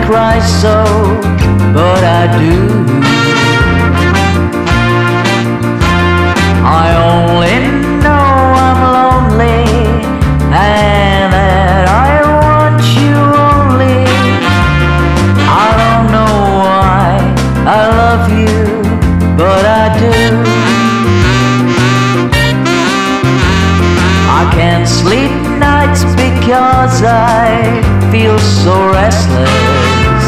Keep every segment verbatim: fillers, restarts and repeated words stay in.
cry so, but I do. I only know I'm lonely and that I want you only. I don't know why I love you, but I do. I can't sleep nights because I feel so restless.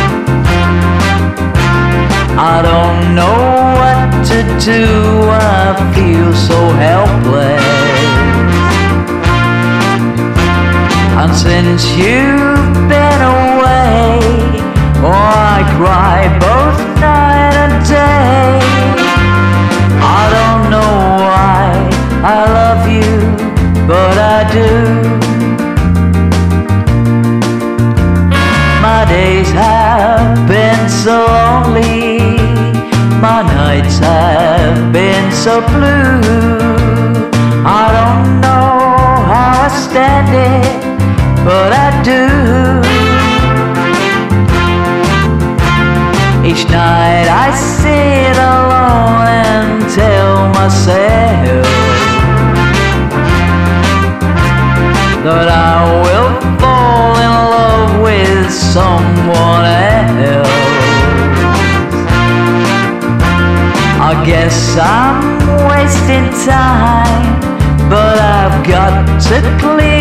I don't know what to do, I feel so helpless. And since you've been away, oh, I cry both night and day. I don't know why I love you, but I do. My days have been so lonely, my nights have been so blue. I don't know how I stand it, but I do. Each night I sit alone and tell myself that I will fall in love with someone else. I guess I'm wasting time, but I've got to clear